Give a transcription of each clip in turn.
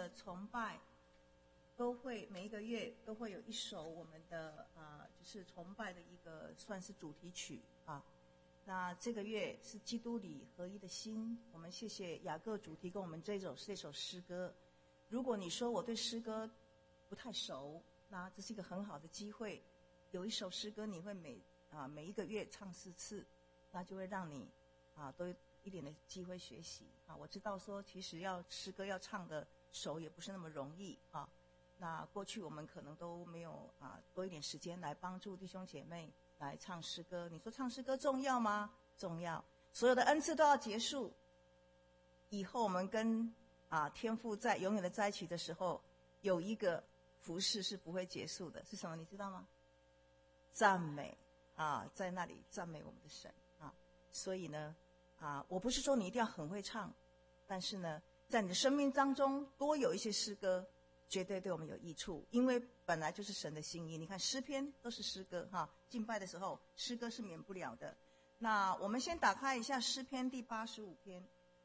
的崇拜都会每一个月都会有一首我们的就是崇拜的一个算是主题曲啊。那这个月是基督里合一的心，我们谢谢雅各主提供我们这首诗歌。如果你说我对诗歌不太熟，那这是一个很好的机会，有一首诗歌你会每一个月唱4次，那就会让你都有一点的机会学习啊。我知道说其实诗歌要唱的熟也不是那么容易啊。那过去我们可能都没有多一点时间来帮助弟兄姐妹来唱诗歌。你说唱诗歌重要吗？重要。所有的恩赐都要结束以后，我们跟天父在永远的在一起的时候，有一个服事是不会结束的，是什么？你知道吗？赞美在那里赞美我们的神啊。所以呢我不是说你一定要很会唱，但是呢，在你的生命当中多有一些诗歌，绝对对我们有益处，因为本来就是神的心意。你看诗篇都是诗歌敬拜的时候诗歌是免不了的。那我们先打开一下诗篇第85篇。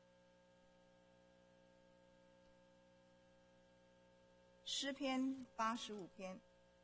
诗篇85篇，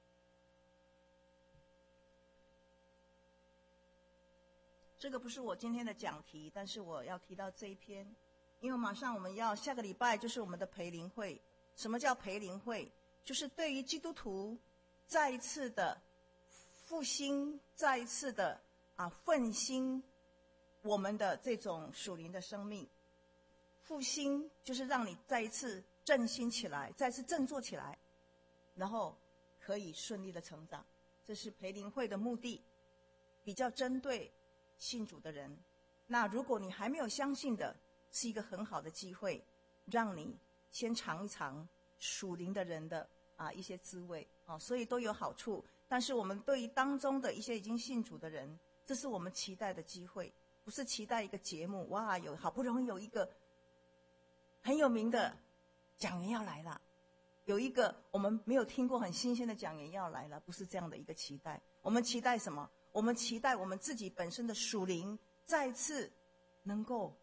这个不是我今天的讲题，但是我要提到这一篇，因为马上我们下个礼拜就是我们的培灵会。什么叫培灵会？就是对于基督徒再一次的复兴，再一次的奋兴我们的这种属灵的生命。复兴就是让你再一次振兴起来，再次振作起来，然后可以顺利的成长。这是培灵会的目的，比较针对信主的人。那如果你还没有相信的，是一个很好的机会，让你先尝一尝属灵的人的一些滋味所以都有好处。但是我们对于当中的一些已经信主的人，这是我们期待的机会，不是期待一个节目，好不容易有一个很有名的讲员要来了，有一个我们没有听过很新鲜的讲员要来了，不是这样的一个期待。我们期待什么？我们期待我们自己本身的属灵再次能够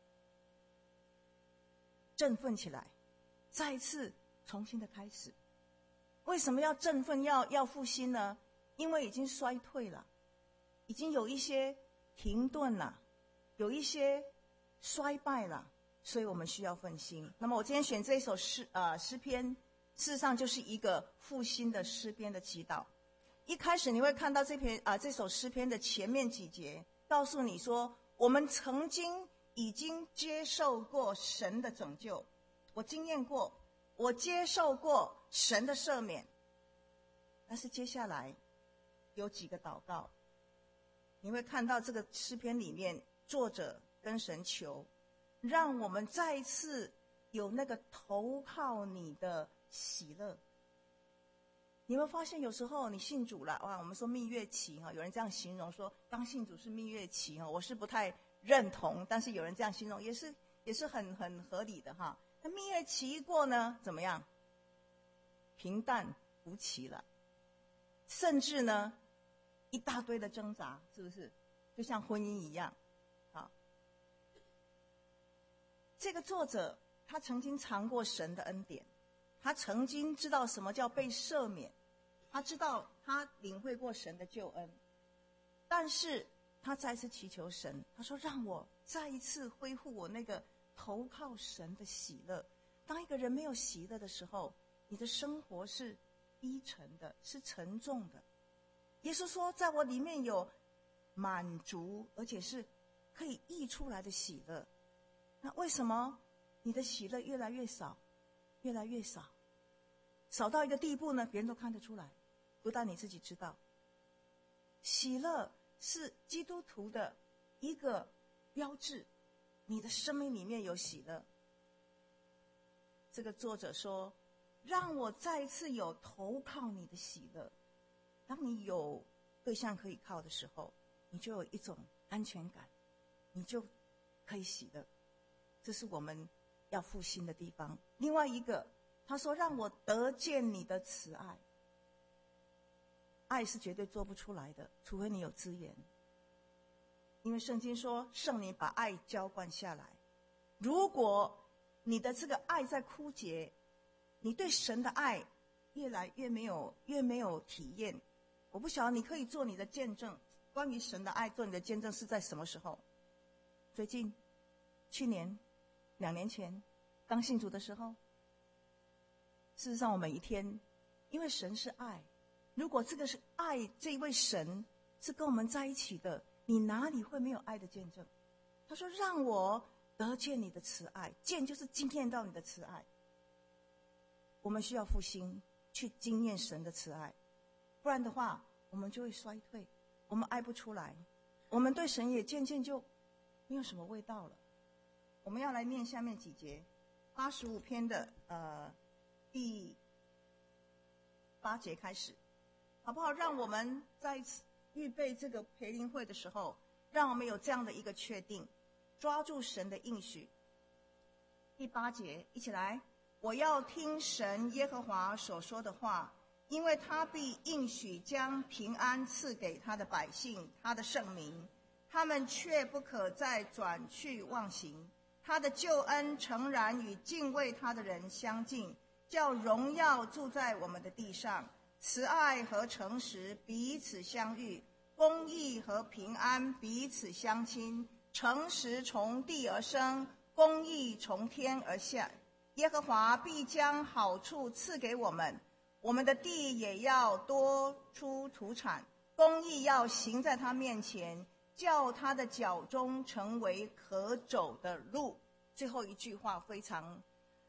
振奋起来，再一次重新的开始。为什么要振奋要复兴呢？因为已经衰退了，已经有一些停顿了，有一些衰败了，所以我们需要奋兴。那么我今天选这一首诗篇，事实上就是一个复兴的诗篇的祈祷。一开始你会看到这首诗篇的前面几节，告诉你说我们曾经已经接受过神的拯救，我经验过，我接受过神的赦免。但是接下来有几个祷告，你会看到这个诗篇里面作者跟神求，让我们再一次有那个投靠你的喜乐。你会发现有时候你信主了我们说蜜月期有人这样形容说刚信主是蜜月期我是不太认同，但是有人这样形容也是很合理的那蜜月期一过呢，怎么样？平淡无奇了，甚至呢一大堆的挣扎，是不是？就像婚姻一样这个作者他曾经尝过神的恩典，他曾经知道什么叫被赦免，他知道他领会过神的救恩，但是他再次祈求神，他说让我再一次恢复我那个投靠神的喜乐。当一个人没有喜乐的时候，你的生活是低沉的，是沉重的。耶稣说在我里面有满足，而且是可以溢出来的喜乐。那为什么你的喜乐越来越少，越来越少，少到一个地步呢？别人都看得出来，不但你自己知道。喜乐是基督徒的一个标志，你的生命里面有喜乐。这个作者说让我再一次有投靠你的喜乐。当你有对象可以靠的时候，你就有一种安全感，你就可以喜乐。这是我们要复兴的地方。另外一个他说让我得见你的慈爱。爱是绝对做不出来的，除非你有资源。因为圣经说圣灵把爱浇灌下来，如果你的这个爱在枯竭， 你对神的爱越来越没有体验。我不晓得你可以做你的见证，关于神的爱做你的见证是在什么时候？最近、去年、2年前刚信主的时候。事实上我每一天，因为神是爱，如果这个是爱，这一位神是跟我们在一起的，你哪里会没有爱的见证？他说让我得见你的慈爱，见就是经验到你的慈爱。我们需要复兴去经验神的慈爱，不然的话我们就会衰退，我们爱不出来，我们对神也渐渐就没有什么味道了。我们要来念下面几节，85篇的第8节开始，好不好？让我们在预备这个培灵会的时候，让我们有这样的一个确定，抓住神的应许。第8节，一起来，我要听神耶和华所说的话，因为他必应许将平安赐给他的百姓，他的圣民，他们却不可再转去忘形。他的救恩诚然与敬畏他的人相近，叫荣耀住在我们的地上，慈爱和诚实彼此相遇，公义和平安彼此相亲，诚实从地而生，公义从天而下。耶和华必将好处赐给我们，我们的地也要多出土产，公义要行在他面前，叫他的脚中成为可走的路。最后一句话非常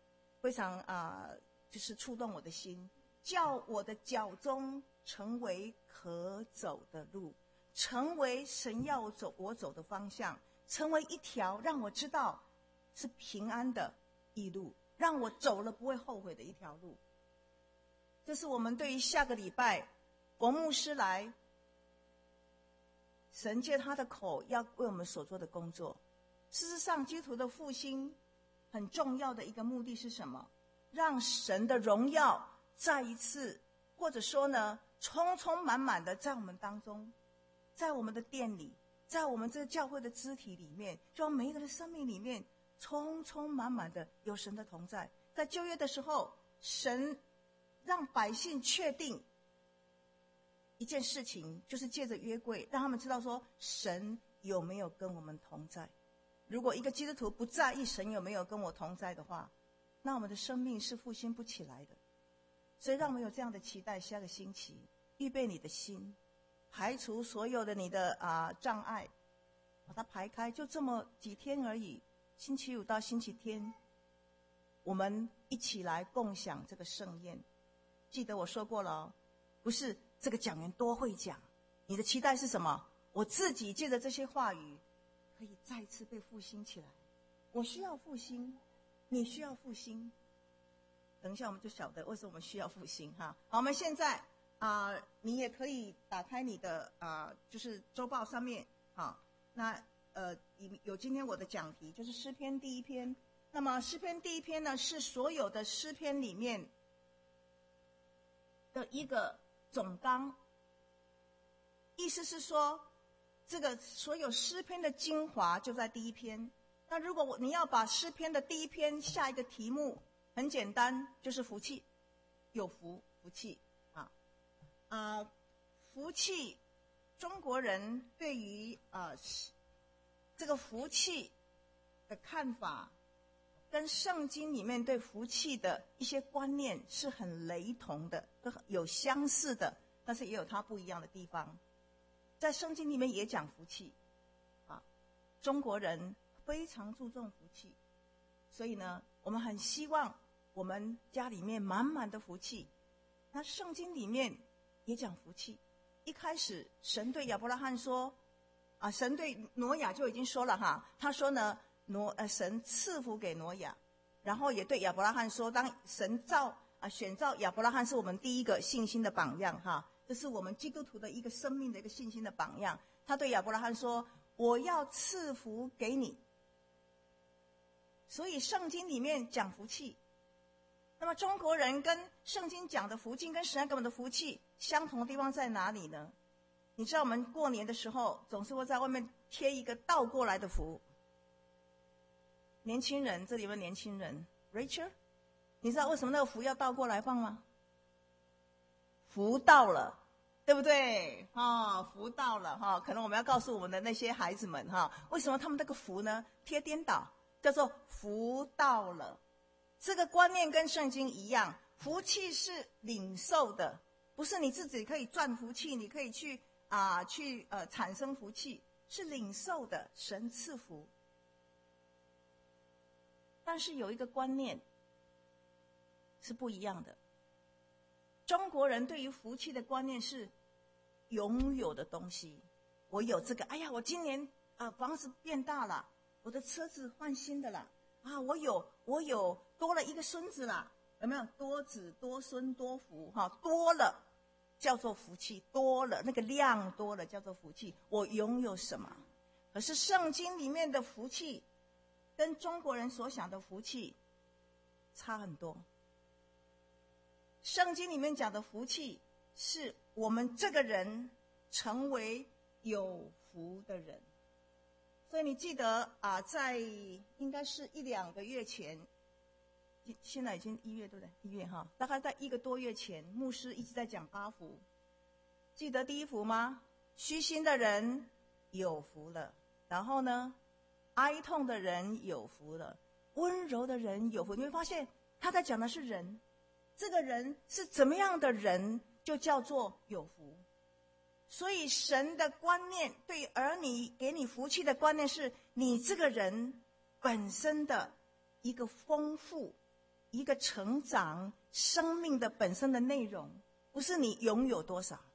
就是触动我的心，叫我的脚中成为可走的路，成为神要我走的方向，成为一条让我知道是平安的义路，让我走了不会后悔的一条路。这是我们对于下个礼拜冯牧师来，神借他的口要为我们所做的工作。事实上基督徒的复兴很重要的一个目的是什么？让神的荣耀再一次，或者说呢，充充满满的在我们当中，在我们的殿里，在我们这个教会的肢体里面，就让每一个人的生命里面充充满满的有神的同在。在旧约的时候，神让百姓确定一件事情，就是借着约柜让他们知道说神有没有跟我们同在。如果一个基督徒不在意神有没有跟我同在的话，那我们的生命是复兴不起来的。所以让我们有这样的期待，下个星期预备你的心，排除所有的你的障碍，把它排开，就这么几天而已，星期5到星期天，我们一起来共享这个盛宴。记得我说过了哦，不是这个讲员多会讲，你的期待是什么？我自己借着这些话语可以再次被复兴起来。我需要复兴，你需要复兴。等一下我们就晓得为什么我们需要复兴哈。好，我们现在你也可以打开你的就是周报上面那有今天我的讲题就是诗篇第1篇。那么诗篇第1篇呢，是所有的诗篇里面的一个总纲，意思是说这个所有诗篇的精华就在第1篇。那如果你要把诗篇的第1篇下一个题目，很简单，就是福气，有福气福气，中国人对于这个福气的看法跟圣经里面对福气的一些观念是很雷同的，有相似的，但是也有它不一样的地方。在圣经里面也讲福气中国人非常注重福气，所以呢我们很希望我们家里面满满的福气。那圣经里面也讲福气，一开始神对亚伯拉罕说神对挪亚就已经说了他说呢神赐福给挪亚，然后也对亚伯拉罕说，当神选召亚伯拉罕是我们第一个信心的榜样这是我们基督徒的一个生命的一个信心的榜样。他对亚伯拉罕说，我要赐福给你。所以圣经里面讲福气，那么中国人跟圣经讲的福气跟神给我们的福气相同的地方在哪里呢？你知道我们过年的时候总是会在外面贴一个倒过来的福。年轻人，这里有没有年轻人 Rachel？ 你知道为什么那个福要倒过来放吗？福到了，对不对？福到了哈，可能我们要告诉我们的那些孩子们哈，为什么他们那个福呢贴颠倒，叫做福到了。这个观念跟圣经一样，福气是领受的，不是你自己可以赚福气，你可以去产生福气，是领受的，神赐福。但是有一个观念是不一样的，中国人对于福气的观念是拥有的东西。我有这个，哎呀，我今年房子变大了，我的车子换新的了，我有多了一个孙子了，有没有？多子多孙多福多了叫做福气，多了那个量多了叫做福气。我拥有什么？可是圣经里面的福气跟中国人所想的福气差很多。圣经里面讲的福气是我们这个人成为有福的人。所以你记得在应该是1-2个月前，现在已经1月对不对？1月大概在1个多月前，牧师一直在讲8福。记得第1福吗？虚心的人有福了。然后呢，哀痛的人有福了，温柔的人有福。你会发现他在讲的是人，这个人是怎么样的人，就叫做有福。所以神的观念对儿女给你福气的观念是你这个人本身的一个丰富，一个成长，生命的本身的内容，不是你拥有多少。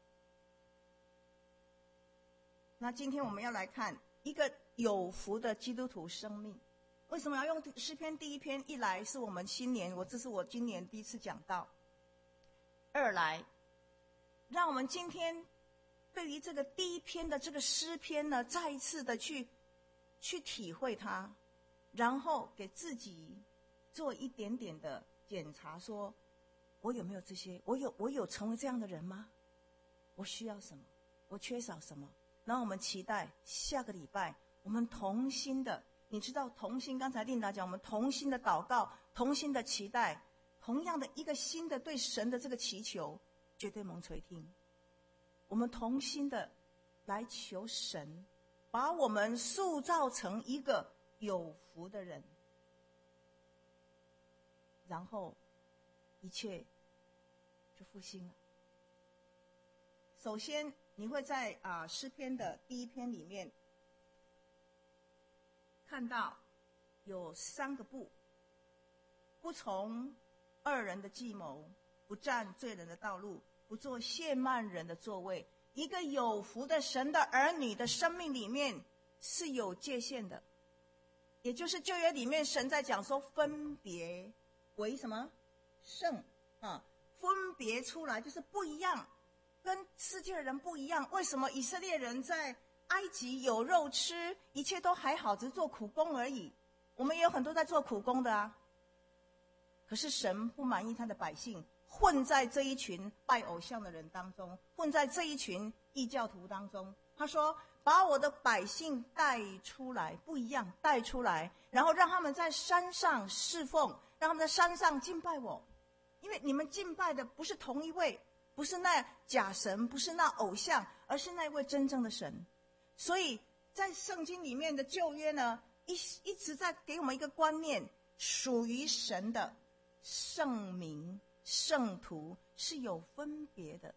那今天我们要来看一个有福的基督徒生命。为什么要用诗篇第1篇？一来是我们新年，这是我今年第一次讲到；二来让我们今天对于这个第1篇的这个诗篇呢，再一次的去体会它，然后给自己做一点点的检查，说我有没有这些？我有成为这样的人吗？我需要什么？我缺少什么？然后我们期待下个礼拜我们同心的，你知道同心，刚才琳达讲，我们同心的祷告，同心的期待，同样的一个新的对神的这个祈求，绝对蒙垂听。我们同心的来求神把我们塑造成一个有福的人，然后一切就复兴了。首先你会在诗篇的第1篇里面看到有3个不：不从恶人的计谋，不占罪人的道路，不做亵慢人的座位。一个有福的神的儿女的生命里面是有界限的，也就是旧约里面神在讲说分别为什么圣分别出来，就是不一样，跟世界的人不一样。为什么以色列人在埃及有肉吃，一切都还好，只是做苦工而已？我们也有很多在做苦工的可是神不满意他的百姓混在这一群拜偶像的人当中，混在这一群异教徒当中。他说把我的百姓带出来，不一样，带出来，然后让他们在山上侍奉，让他们在山上敬拜我。因为你们敬拜的不是同一位，不是那假神，不是那偶像，而是那位真正的神。所以在圣经里面的旧约呢，一直在给我们一个观念，属于神的圣民圣徒是有分别的。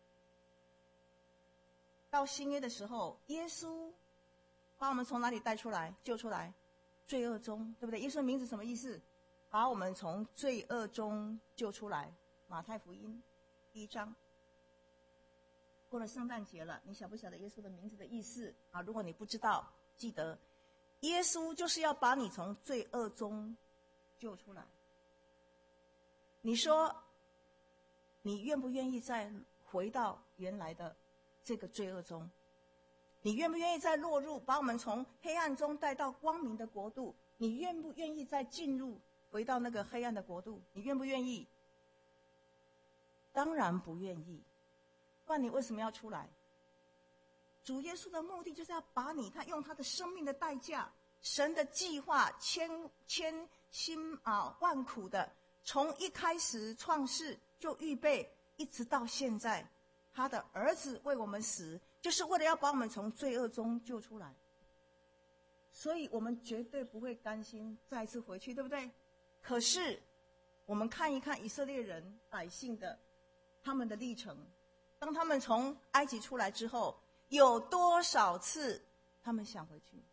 到新约的时候，耶稣把我们从哪里带出来？救出来，罪恶中，对不对？耶稣的名字什么意思？把我们从罪恶中救出来。马太福音1章。过了圣诞节了，你晓不晓得耶稣的名字的意思如果你不知道，记得耶稣就是要把你从罪恶中救出来。你说你愿不愿意再回到原来的这个罪恶中？你愿不愿意再落入，把我们从黑暗中带到光明的国度？你愿不愿意再进入回到那个黑暗的国度？你愿不愿意？当然不愿意。不然你为什么要出来？主耶稣的目的就是要把你，他用他的生命的代价，神的计划千辛万苦的从一开始创世就预备，一直到现在，他的儿子为我们死，就是为了要把我们从罪恶中救出来。所以我们绝对不会甘心再一次回去，对不对？可是我们看一看以色列人百姓的他们的历程，当他们从埃及出来之后，有多少次他们想回去？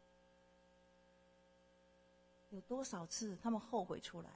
有多少次他们后悔出来？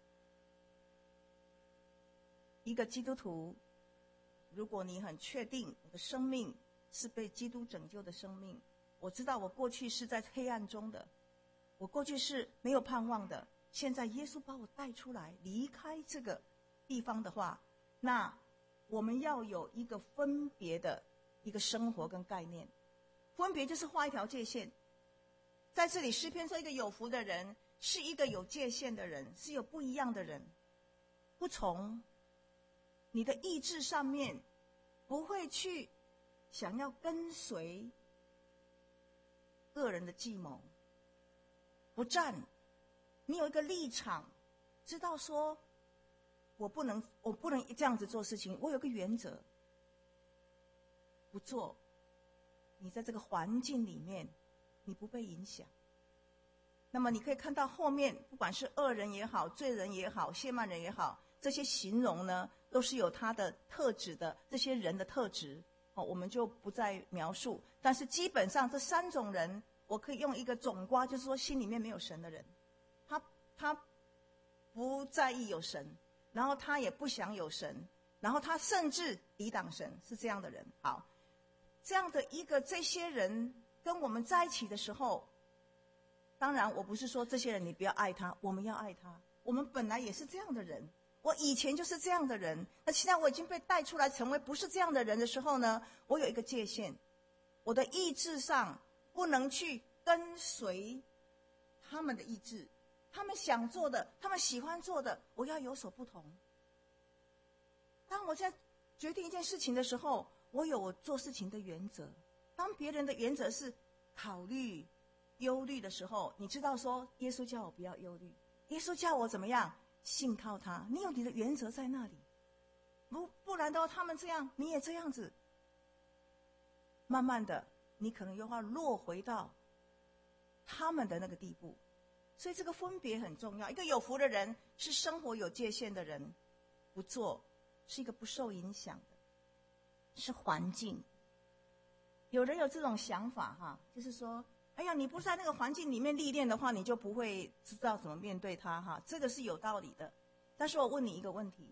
一个基督徒，如果你很确定你的生命是被基督拯救的生命，我知道我过去是在黑暗中的，我过去是没有盼望的，现在耶稣把我带出来，离开这个地方的话，那我们要有一个分别的一个生活跟概念。分别就是画一条界限。在这里诗篇说，一个有福的人是一个有界限的人，是有不一样的人，不从你的意志上面不会去想要跟随个人的计谋，不站，你有一个立场，知道说我不能这样子做事情，我有个原则，不做，你在这个环境里面你不被影响。那么你可以看到后面，不管是恶人也好，罪人也好，亵慢人也好，这些形容呢都是有他的特质的，这些人的特质我们就不再描述。但是基本上这三种人，我可以用一个总括，就是说心里面没有神的人，他不在意有神，然后他也不想有神，然后他甚至抵挡神，是这样的人。好，这样的一个这些人跟我们在一起的时候，当然我不是说这些人你不要爱他，我们要爱他，我们本来也是这样的人，我以前就是这样的人，那现在我已经被带出来成为不是这样的人的时候呢，我有一个界限，我的意志上不能去跟随他们的意志，他们想做的，他们喜欢做的，我要有所不同。当我在决定一件事情的时候，我有我做事情的原则。当别人的原则是考虑忧虑的时候，你知道说耶稣叫我不要忧虑，耶稣叫我怎么样信靠他，你有你的原则在那里，不然的话他们这样你也这样子，慢慢的你可能又要落回到他们的那个地步。所以这个分别很重要。一个有福的人是生活有界限的人，不做是一个不受影响的，是环境。有人有这种想法哈，就是说哎呀，你不在那个环境里面历练的话，你就不会知道怎么面对它哈，这个是有道理的。但是我问你一个问题，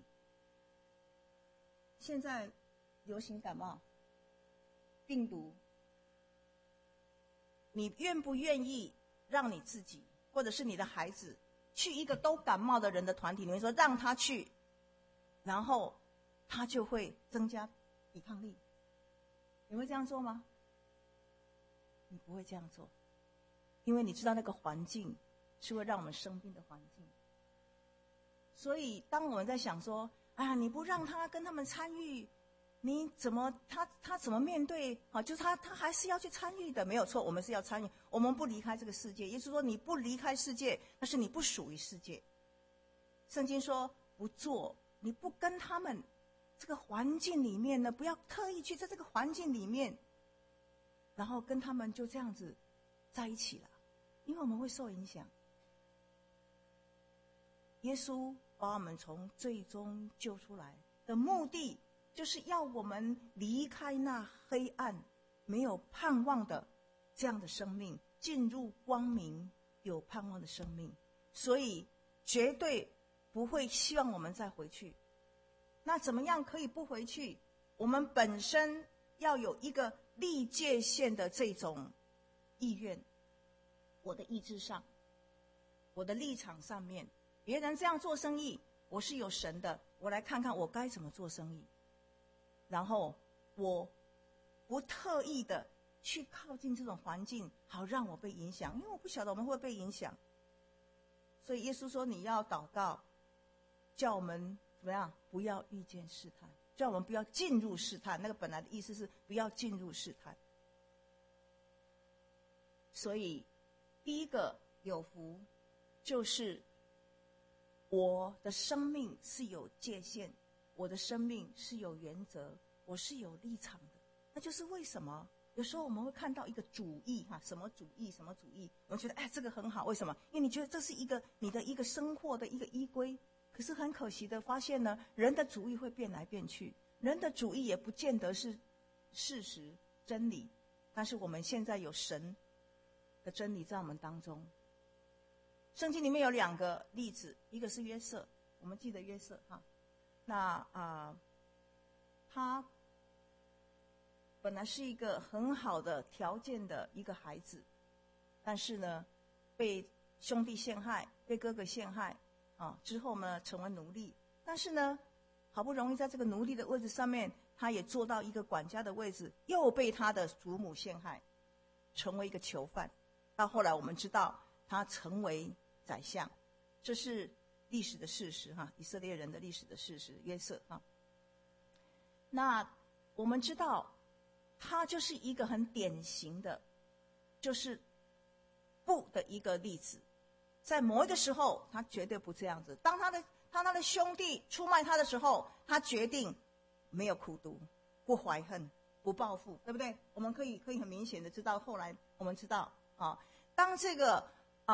现在流行感冒病毒，你愿不愿意让你自己或者是你的孩子去一个都感冒的人的团体里面，说让他去，然后他就会增加抵抗力？你会这样做吗？你不会这样做，因为你知道那个环境是会让我们生病的环境。所以当我们在想说，哎呀，你不让他跟他们参与，你怎么他怎么面对啊？就是他还是要去参与的，没有错，我们是要参与，我们不离开这个世界。也就是说，你不离开世界，那是你不属于世界。圣经说不做，你不跟他们这个环境里面呢，不要特意去在这个环境里面，然后跟他们就这样子在一起了，因为我们会受影响。耶稣把我们从罪中救出来的目的，就是要我们离开那黑暗没有盼望的这样的生命，进入光明有盼望的生命。所以绝对不会希望我们再回去。那怎么样可以不回去？我们本身要有一个立界限的这种意愿，我的意志上，我的立场上面，别人这样做生意，我是有神的，我来看看我该怎么做生意。然后我不特意的去靠近这种环境，好让我被影响，因为我不晓得我们会被影响。所以耶稣说你要祷告，叫我们怎么样？不要遇见试探，叫我们不要进入试探。那个本来的意思是不要进入试探。所以第一个有福，就是我的生命是有界限，我的生命是有原则，我是有立场的。那就是为什么有时候我们会看到一个主义什么主义什么主义，我们觉得这个很好，为什么？因为你觉得这是你的一个生活的一个依归。可是很可惜的发现呢，人的主义会变来变去，人的主义也不见得是事实真理。但是我们现在有神的真理在我们当中。圣经里面有2个例子，一个是约瑟，我们记得约瑟那他本来是一个很好的条件的一个孩子，但是呢被兄弟陷害，被哥哥陷害之后呢成为奴隶。但是呢好不容易在这个奴隶的位置上面，他也做到一个管家的位置，又被他的祖母陷害，成为一个囚犯。到后来我们知道他成为宰相，这是历史的事实以色列人的历史的事实。约瑟那我们知道他就是一个很典型的就是不的一个例子。在某一个时候他绝对不这样子，当他的兄弟出卖他的时候，他决定没有苦毒，不怀恨，不报复，对不对？我们可以很明显的知道，后来我们知道当这个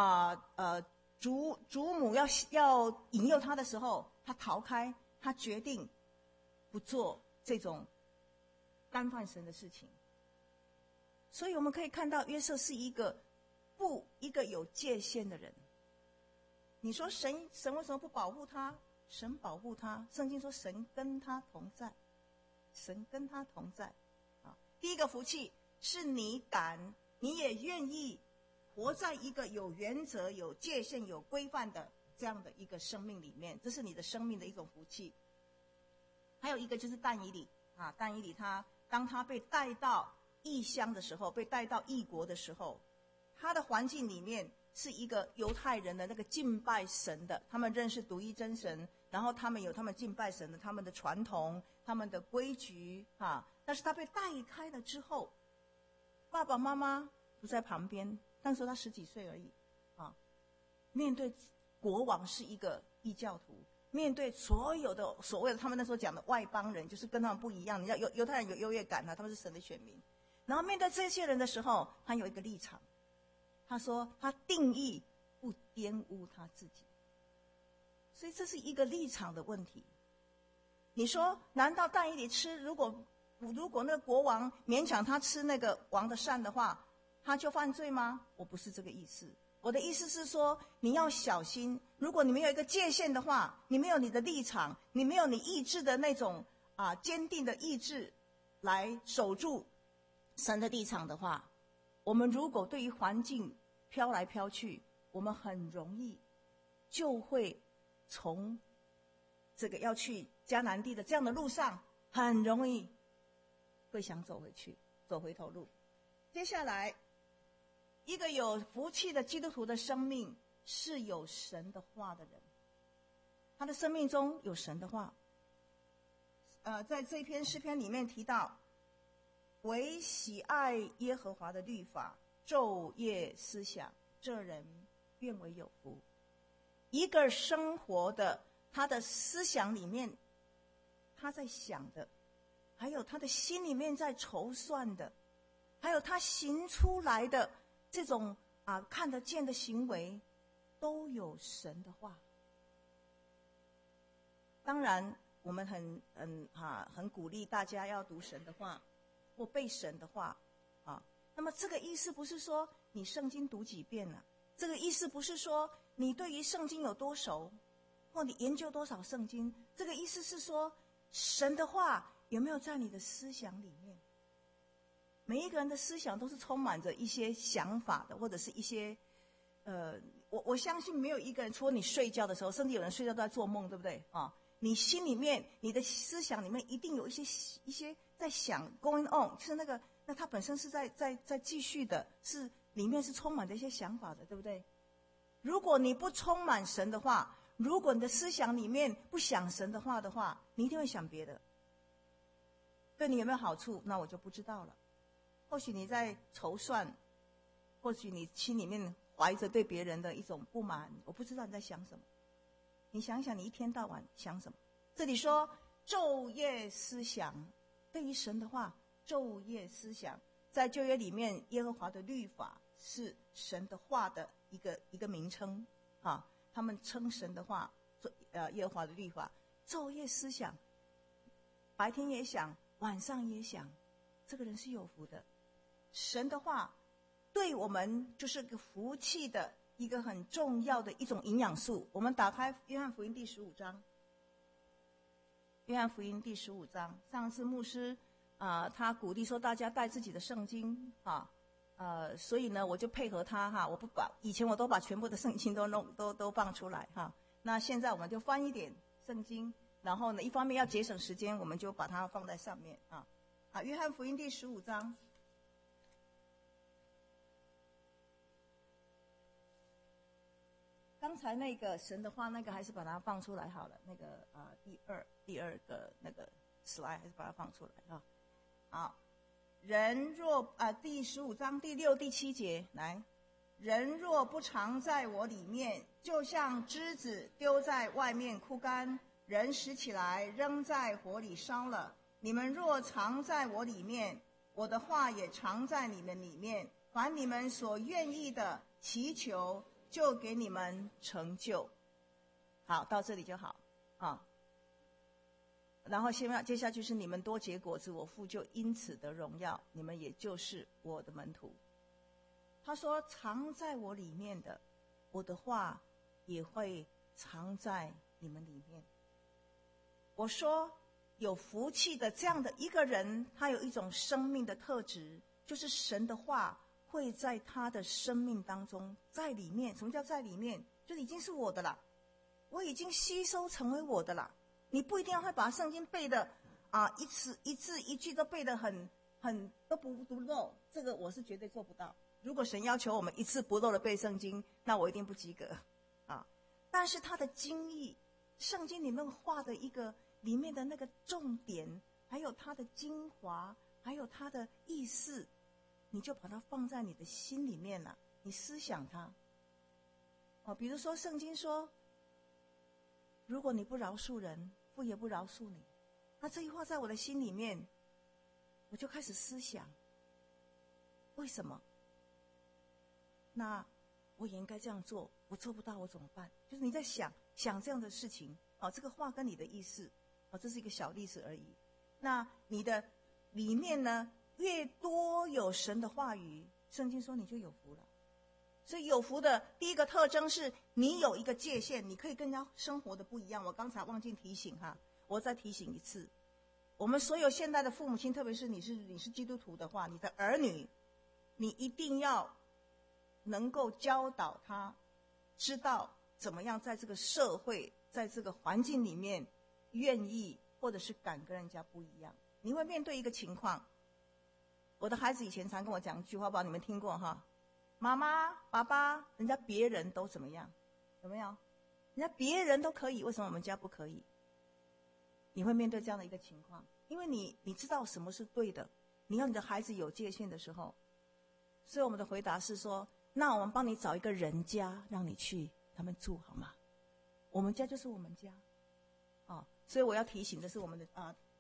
祖母要引诱他的时候，他逃开，他决定不做这种干犯神的事情。所以我们可以看到约瑟是一个有界限的人。你说神为什么不保护他？神保护他，圣经说神跟他同在，神跟他同在第一个福气是你也愿意活在一个有原则、有界限、有规范的这样的一个生命里面，这是你的生命的一种福气。还有一个就是但以理但以理当他被带到异乡的时候，被带到异国的时候，他的环境里面是一个犹太人的那个敬拜神的，他们认识独一真神，然后他们有他们敬拜神的他们的传统、他们的规矩但是他被带开了之后，爸爸妈妈不在旁边，那时候他10几岁而已面对国王是一个异教徒，面对所有的所谓的他们那时候讲的外邦人，就是跟他们不一样，你知道犹太人有优越感他们是神的选民。然后面对这些人的时候，他有一个立场，他说他定义不玷污他自己。所以这是一个立场的问题。你说难道但以理吃，如果那个国王勉强他吃那个王的膳的话，他就犯罪吗？我不是这个意思。我的意思是说，你要小心，如果你没有一个界限的话，你没有你的立场，你没有你意志的那种坚定的意志来守住神的立场的话，我们如果对于环境飘来飘去，我们很容易就会从这个要去迦南地的这样的路上，很容易会想走回头路。接下来，一个有福气的基督徒的生命是有神的话的人，他的生命中有神的话。在这篇诗篇里面提到，唯喜爱耶和华的律法，昼夜思想，这人便为有福。一个生活的他的思想里面，他在想的，还有他的心里面在筹算的，还有他行出来的这种看得见的行为，都有神的话。当然我们很鼓励大家要读神的话或背神的话那么这个意思不是说你圣经读几遍了，这个意思不是说你对于圣经有多熟，或你研究多少圣经，这个意思是说神的话有没有在你的思想里面。每一个人的思想都是充满着一些想法的，或者是一些我相信没有一个人，除了你睡觉的时候，甚至有人睡觉都在做梦，对不对你心里面你的思想里面一定有一些在想 going on， 就是那他本身是在继续的，是里面是充满着一些想法的，对不对？如果你不充满神的话，如果你的思想里面不想神的话的话，你一定会想别的。对你有没有好处，那我就不知道了。或许你在筹算，或许你心里面怀着对别人的一种不满，我不知道你在想什么。 你想想，你一天到晚想什么？这里说昼夜思想，对于神的话，昼夜思想，在旧约里面，耶和华的律法是神的话的一个名称啊。他们称神的话耶和华的律法，昼夜思想，白天也想，晚上也想，这个人是有福的。神的话对我们就是个福气的一个很重要的一种营养素。我们打开约翰福音第15章，约翰福音第15章，上次牧师他鼓励说大家带自己的圣经所以呢我就配合他我不把以前我都把全部的圣经都放出来那现在我们就翻一点圣经，然后呢一方面要节省时间，我们就把它放在上面约翰福音第15章。刚才那个神的话，那个还是把它放出来好了。那个第二个那个 slide 还是把它放出来好，人若第15章第6、第7节来，人若不常在我里面，就像枝子丢在外面枯干，人拾起来扔在火里烧了。你们若常在我里面，我的话也常在你们里面，凡你们所愿意的祈求，就给你们成就。好，到这里就好然后接下去是你们多结果子，我父就因此得荣耀，你们也就是我的门徒。他说藏在我里面的，我的话也会藏在你们里面。我说有福气的这样的一个人，他有一种生命的特质，就是神的话会在他的生命当中，在里面。什么叫在里面？就已经是我的了，我已经吸收成为我的了。你不一定要会把圣经背的一词一字一句都背得很都不漏，这个我是绝对做不到。如果神要求我们一字不漏的背圣经，那我一定不及格但是他的精义，圣经里面画的一个里面的那个重点，还有它的精华，还有它的意思，你就把它放在你的心里面了，你思想它比如说圣经说，如果你不饶恕人，父也不饶恕你。那这句话在我的心里面，我就开始思想，为什么？那我也应该这样做，我做不到我怎么办？就是你在想这样的事情这个话跟你的意思这是一个小例子而已。那你的里面呢，越多有神的话语，圣经说你就有福了。所以有福的第一个特征是你有一个界限，你可以跟人家生活的不一样。我刚才忘记提醒我再提醒一次，我们所有现代的父母亲，特别是你是基督徒的话，你的儿女，你一定要能够教导他知道怎么样在这个社会，在这个环境里面愿意或者是敢跟人家不一样。你会面对一个情况，我的孩子以前常跟我讲一句话，不知道你们听过妈妈爸爸，人家别人都怎么样，有没有？人家别人都可以，为什么我们家不可以？你会面对这样的一个情况，因为你知道什么是对的，你要你的孩子有界限的时候，所以我们的回答是说，那我们帮你找一个人家让你去他们住好吗？我们家就是我们家所以我要提醒，这是我们的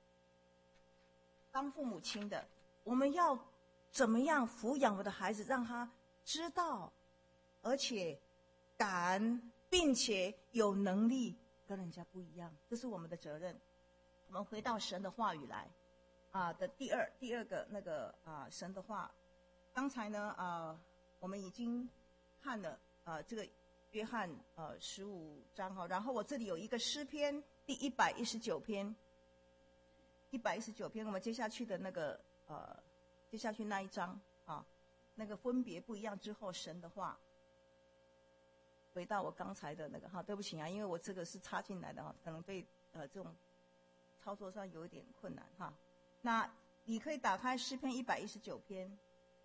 当父母亲的，我们要怎么样抚养我的孩子，让他知道而且敢并且有能力跟人家不一样，这是我们的责任。我们回到神的话语来的第二个那个神的话，刚才呢我们已经看了这个约翰15章然后我这里有一个诗篇第119篇，119篇，我们接下去的那个接下去那一章那个分别不一样之后，神的话。回到我刚才的那个对不起因为我这个是插进来的可能对这种操作上有一点困难那你可以打开诗篇119篇，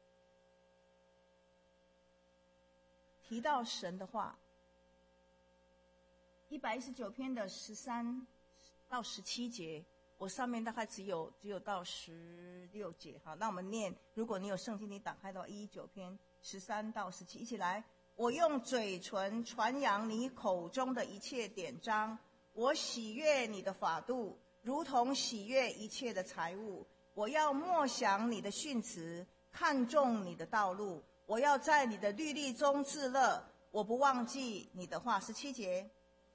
提到神的话，119篇的13到17节，我上面大概只有到16节那我们念，如果你有圣经你打开到119篇13到17，一起来。 我用嘴唇传扬你口中的一切典章，我喜悦你的法度，如同喜悦一切的财物。我要默想你的训词，看重你的道路。我要在你的律例中自乐，我不忘记你的话。17节。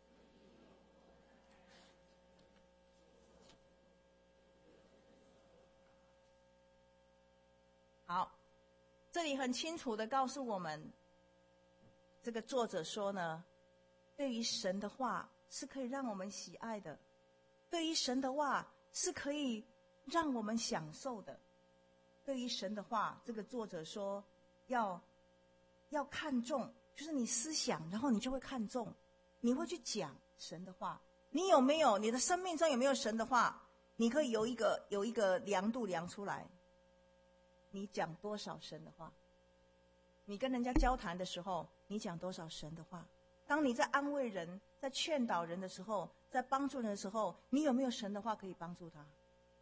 好，这里很清楚的告诉我们，这个作者说呢，对于神的话是可以让我们喜爱的，对于神的话是可以让我们享受的。对于神的话，这个作者说要看重，就是你思想，然后你就会看重，你会去讲神的话。你有没有，你的生命中有没有神的话？你可以有一个量度量出来，你讲多少神的话？你跟人家交谈的时候，你讲多少神的话？当你在安慰人、在劝导人的时候，在帮助人的时候，你有没有神的话可以帮助他？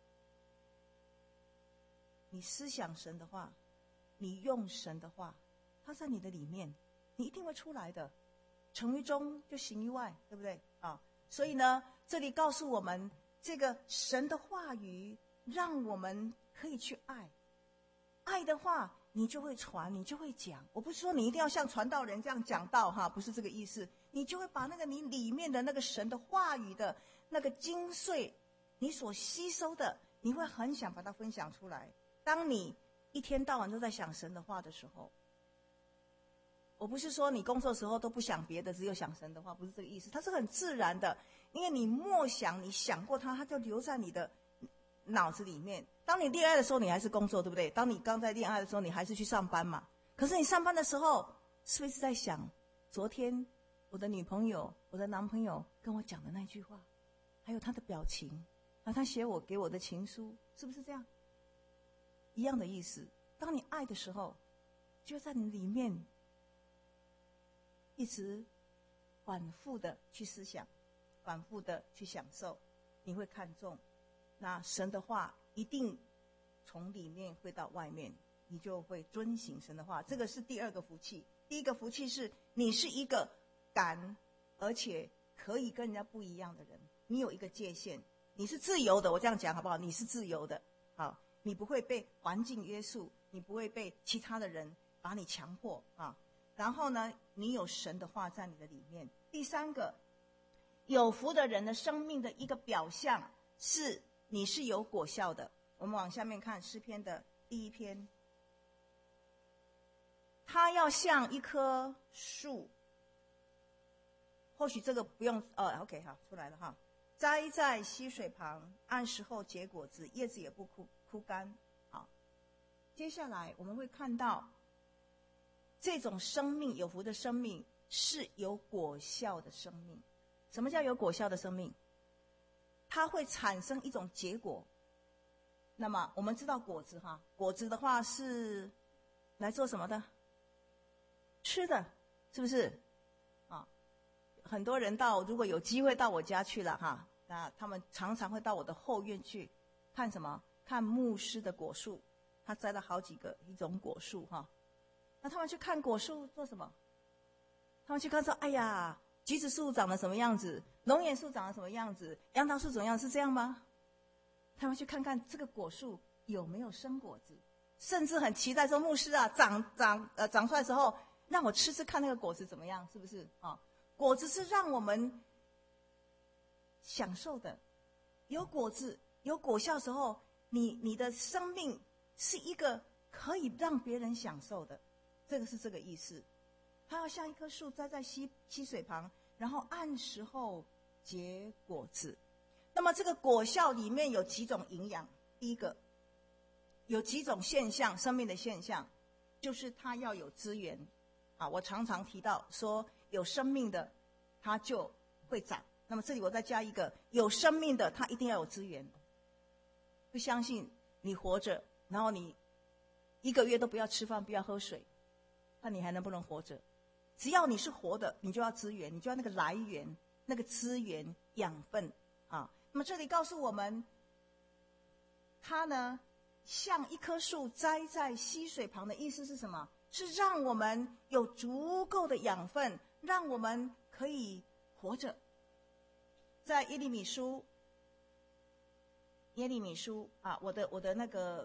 你思想神的话，你用神的话，它在你的里面，你一定会出来的。成于中就行于外，对不对啊？所以呢，这里告诉我们，这个神的话语让我们可以去爱。爱的话你就会传，你就会讲。我不是说你一定要像传道人这样讲道哈，不是这个意思。你就会把那个你里面的那个神的话语的那个精髓，你所吸收的，你会很想把它分享出来。当你一天到晚都在想神的话的时候，我不是说你工作的时候都不想别的，只有想神的话，不是这个意思。它是很自然的，因为你默想，你想过它，它就留在你的脑子里面。当你恋爱的时候，你还是工作，对不对？当你刚在恋爱的时候，你还是去上班嘛。可是你上班的时候，是不是在想昨天我的女朋友、我的男朋友跟我讲的那句话，还有他的表情，啊，他写给我的情书，是不是这样？一样的意思。当你爱的时候，就在你里面一直反复的去思想，反复的去享受，你会看重。那神的话一定从里面会到外面，你就会遵行神的话。这个是第二个福气。第一个福气是你是一个敢而且可以跟人家不一样的人，你有一个界限，你是自由的。我这样讲好不好？你是自由的，好，你不会被环境约束，你不会被其他的人把你强迫啊。然后呢，你有神的话在你的里面。第三个，有福的人的生命的一个表象是你是有果效的。我们往下面看诗篇的第1篇，他要像一棵树，或许这个不用OK 好，出来了哈。栽在溪水旁，按时候结果子，叶子也不枯干。好，接下来我们会看到这种生命，有福的生命是有果效的生命。什么叫有果效的生命？它会产生一种结果。那么我们知道果子哈，果子的话是来做什么的？吃的，是不是？啊，很多人如果有机会到我家去了哈，那他们常常会到我的后院去看什么？看牧师的果树，他栽了好几个一种果树哈。那他们去看果树做什么？他们去看说，哎呀，橘子树长得什么样子，龙眼树长得什么样子，杨桃树怎么样，是这样吗？他们去看看这个果树有没有生果子，甚至很期待说，牧师啊，长出来之后，让我吃吃看那个果子怎么样，是不是啊？果子是让我们享受的，有果子有果效的时候，你的生命是一个可以让别人享受的，这个是这个意思。它要像一棵树栽在溪水旁，然后按时候结果子。那么这个果效里面有几种营养？第一个，有几种现象，生命的现象，就是它要有资源啊。我常常提到说，有生命的它就会长。那么这里我再加一个，有生命的它一定要有资源。不相信你活着，然后你1个月都不要吃饭，不要喝水，那你还能不能活着？只要你是活的，你就要资源，你就要那个来源，那个资源养分啊。那么这里告诉我们，它呢像一棵树栽在溪水旁的意思是什么？ 是让我们有足够的养分，让我们可以活着。在耶利米书啊，我的那个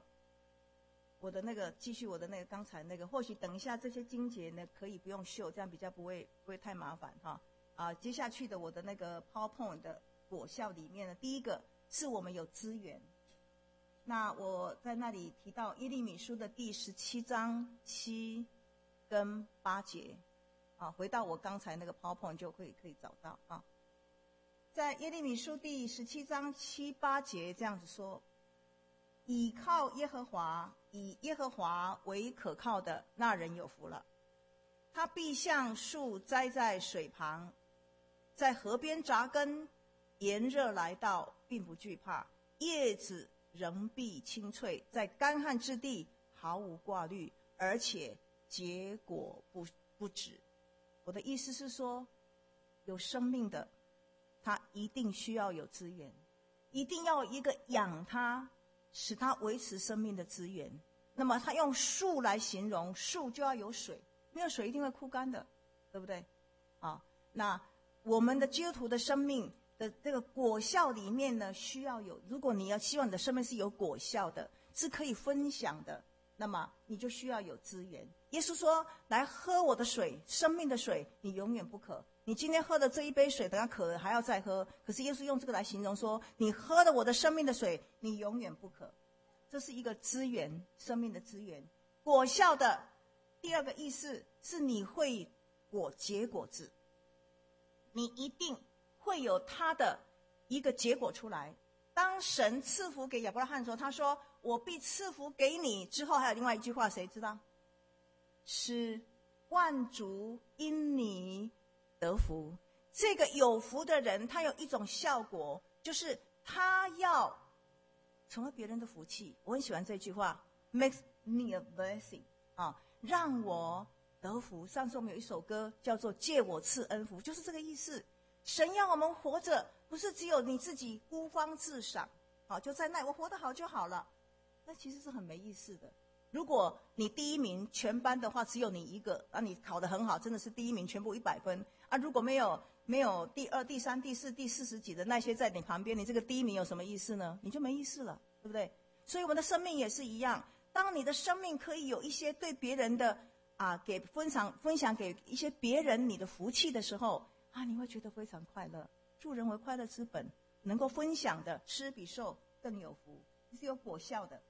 继续我的那个刚才那个，或许等一下这些经节呢可以不用秀，这样比较不会太麻烦哈。接下去的我的那个 PowerPoint 的果效里面呢，第一个是我们有资源。那我在那里提到耶利米书的第17章7跟8节，回到我刚才那个 PowerPoint 就可以找到啊。在耶利米书第17章7、8节这样子说：倚靠耶和华，以耶和华为可靠的那人有福了。他必像树栽在水旁，在河边扎根，炎热来到并不惧怕，叶子仍必青翠，在干旱之地毫无挂虑，而且结果不止。我的意思是说，有生命的他一定需要有资源，一定要有一个养他使他维持生命的资源。那么他用树来形容，树就要有水，没有水一定会枯干的，对不对？那我们的基督徒的生命的这个果效里面呢，需要有，如果你要希望你的生命是有果效的，是可以分享的，那么你就需要有资源。耶稣说：来喝我的水，生命的水，你永远不渴。你今天喝的这一杯水，等下渴了还要再喝，可是耶稣用这个来形容说，你喝了我的生命的水，你永远不渴。这是一个资源，生命的资源。果效的第二个意思是你会结果子，你一定会有他的一个结果出来。当神赐福给亚伯拉罕说，他说我必赐福给你之后，还有另外一句话，谁知道？使万族因你得福。这个有福的人，他有一种效果，就是他要成为别人的福气。我很喜欢这句话 ，makes me a blessing 让我得福。上次我们有一首歌叫做《借我赐恩福》，就是这个意思。神要我们活着，不是只有你自己孤芳自赏，就在那我活得好就好了，那其实是很没意思的。如果你第一名全班的话，只有你一个，你考得很好，真的是第一名，全部100分如果没有第2、第3、第4、第40几的那些在你旁边，你这个第一名有什么意思呢？你就没意思了，对不对？所以我们的生命也是一样，当你的生命可以有一些对别人的给分享给一些别人你的福气的时候你会觉得非常快乐。助人为快乐之本，能够分享的，施比受更有福，是有果效的。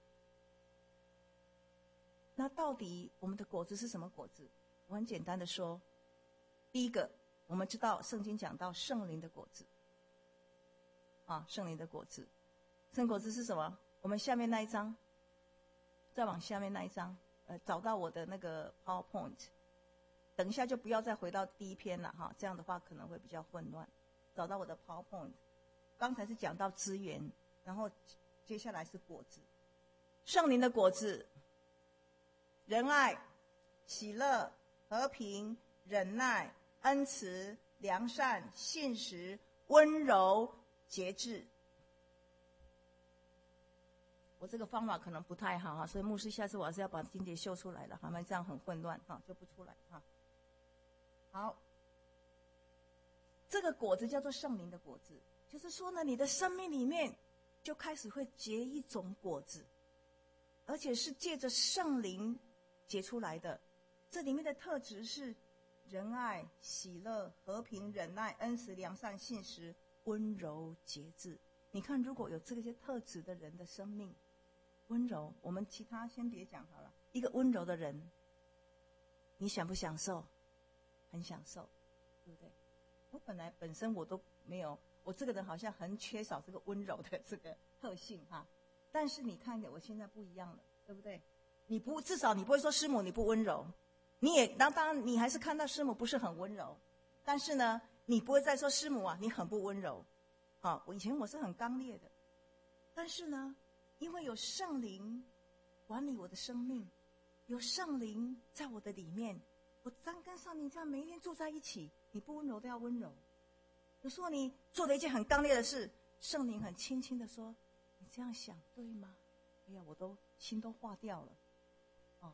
那到底我们的果子是什么果子？我很简单的说，第一个，我们知道圣经讲到圣灵的果子圣灵的果子。圣果子是什么？我们下面那一章，再往下面那一章，找到我的那个 PowerPoint， 等一下就不要再回到第一篇了这样的话可能会比较混乱。找到我的 PowerPoint， 刚才是讲到资源，然后接下来是果子。圣灵的果子：仁爱、喜乐、和平、忍耐、恩慈、良善、信实、温柔、节制。我这个方法可能不太好所以牧师下次我还是要把经节秀出来了，不然这样很混乱就不出来好，这个果子叫做圣灵的果子，就是说呢，你的生命里面就开始会结一种果子，而且是借着圣灵结出来的。这里面的特质是仁爱、喜乐、和平、忍耐、恩慈、良善、信实、温柔、节制。你看，如果有这些特质的人的生命，温柔，我们其他先别讲好了。一个温柔的人，你享不享受？很享受，对不对？我本身我都没有，我这个人好像很缺少这个温柔的这个特性但是你看我现在不一样了，对不对？至少你不会说师母你不温柔，当然你还是看到师母不是很温柔，但是呢，你不会再说师母你很不温柔我以前我是很刚烈的，但是呢，因为有圣灵管理我的生命，有圣灵在我的里面，我跟上帝这样每一天住在一起，你不温柔都要温柔。有时候你做了一件很刚烈的事，圣灵很轻轻的说：“你这样想对吗？”哎呀，我心都化掉了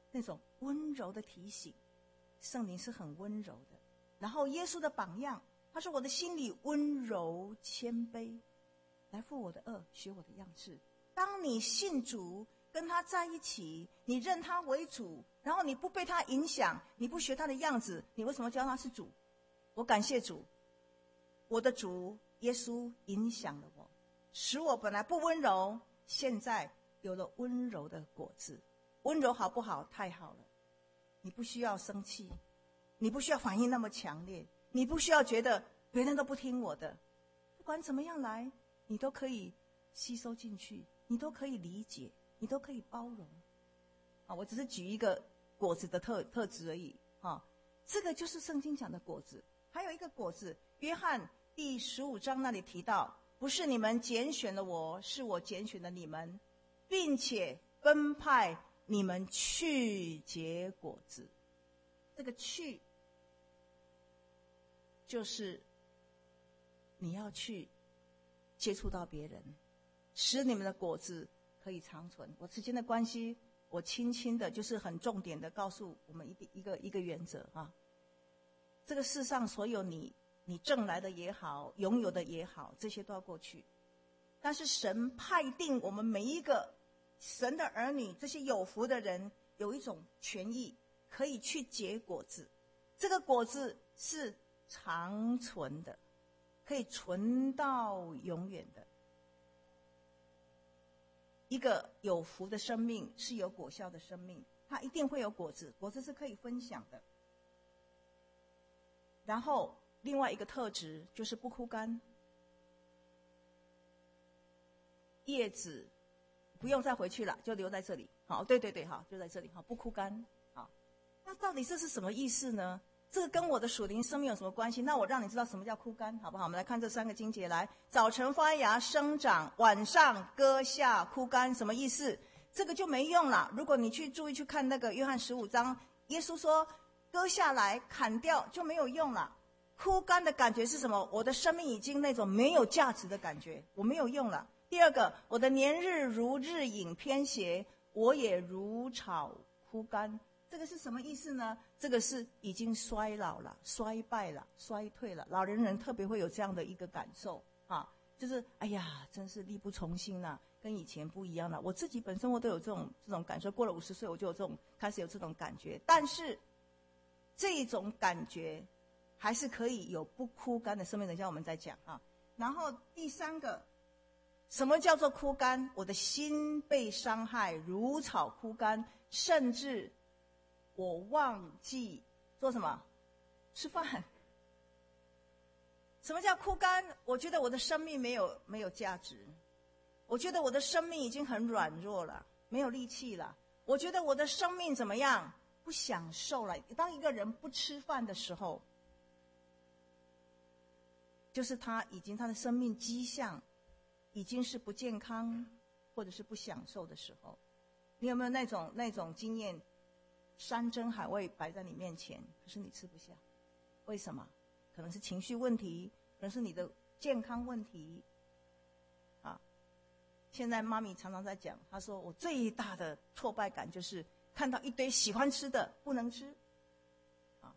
那种温柔的提醒。圣灵是很温柔的。然后耶稣的榜样，他说我的心里温柔谦卑，来负我的恶，学我的样式。当你信主，跟他在一起，你认他为主，然后你不被他影响，你不学他的样子，你为什么叫他是主？我感谢主，我的主耶稣影响了我，使我本来不温柔，现在有了温柔的果子。温柔好不好？太好了。你不需要生气，你不需要反应那么强烈，你不需要觉得别人都不听我的。不管怎么样来，你都可以吸收进去，你都可以理解，你都可以包容。我只是举一个果子的特质而已。这个就是圣经讲的果子。还有一个果子，约翰第15章那里提到，不是你们拣选了我，是我拣选了你们，并且分派你们去结果子。这个去就是你要去接触到别人，使你们的果子可以长存。我之间的关系，我轻轻的就是很重点的告诉我们一个原则啊。这个世上所有你挣来的也好，拥有的也好，这些都要过去。但是神派定我们每一个神的儿女，这些有福的人，有一种权益，可以去结果子。这个果子是长存的，可以存到永远的。一个有福的生命是有果效的生命，它一定会有果子，果子是可以分享的。然后另外一个特质就是不枯干，叶子不用再回去了，就留在这里。好，对，好，就在这里，好，不枯干。好，那到底这是什么意思呢？这个跟我的属灵生命有什么关系？那我让你知道什么叫枯干，好不好？我们来看这3个经节。来，早晨发芽生长，晚上割下枯干，什么意思？这个就没用了。如果你去注意去看那个约翰15章，耶稣说割下来砍掉就没有用了。枯干的感觉是什么？我的生命已经那种没有价值的感觉，我没有用了。第二个，我的年日如日影偏斜，我也如草枯干。这个是什么意思呢？这个是已经衰老了、衰败了、衰退了。老人特别会有这样的一个感受啊，就是哎呀，真是力不从心啊，跟以前不一样了。我自己本身我都有这种感受，过了50岁我就有开始有这种感觉。但是这种感觉还是可以有不枯干的生命，等一下我们再讲啊。然后第3个，什么叫做枯干？我的心被伤害，如草枯干，甚至我忘记做什么？吃饭。什么叫枯干？我觉得我的生命没有价值，我觉得我的生命已经很软弱了，没有力气了。我觉得我的生命怎么样？不享受了。当一个人不吃饭的时候，就是他的生命迹象已经是不健康或者是不享受的时候。你有没有那种经验？山珍海味摆在你面前，可是你吃不下，为什么？可能是情绪问题，可能是你的健康问题啊。现在妈咪常常在讲，她说我最大的挫败感就是看到一堆喜欢吃的不能吃啊。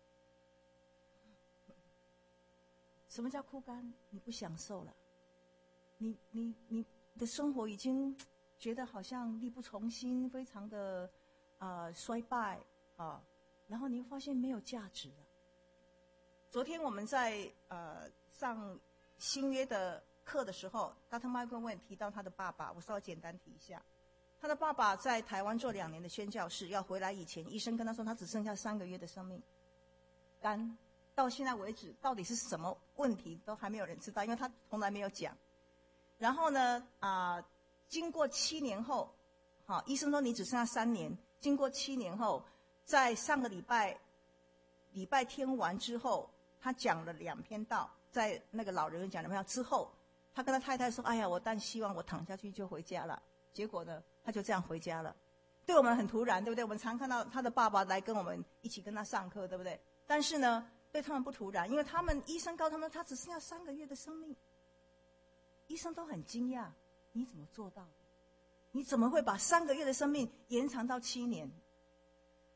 什么叫枯干？你不享受了，你的生活已经觉得好像力不从心，非常的衰败啊，然后你会发现没有价值了。昨天我们在上新约的课的时候，Dr. Michael 提到他的爸爸，我稍微简单提一下。他的爸爸在台湾做2年的宣教士，要回来以前，医生跟他说他只剩下3个月的生命。肝到现在为止，到底是什么问题都还没有人知道，因为他从来没有讲。然后呢，经过7年后，医生说你只剩下3年。经过7年后，在上个礼拜天完之后，他讲了2篇道，在那个老人院讲2篇道之后，他跟他太太说：“哎呀，我但希望我躺下去就回家了。”结果呢，他就这样回家了。对我们很突然，对不对？我们常看到他的爸爸来跟我们一起跟他上课，对不对？但是呢，对他们不突然，因为医生告诉他们，他只剩下3个月的生命。医生都很惊讶，你怎么做到的？你怎么会把3个月的生命延长到7年？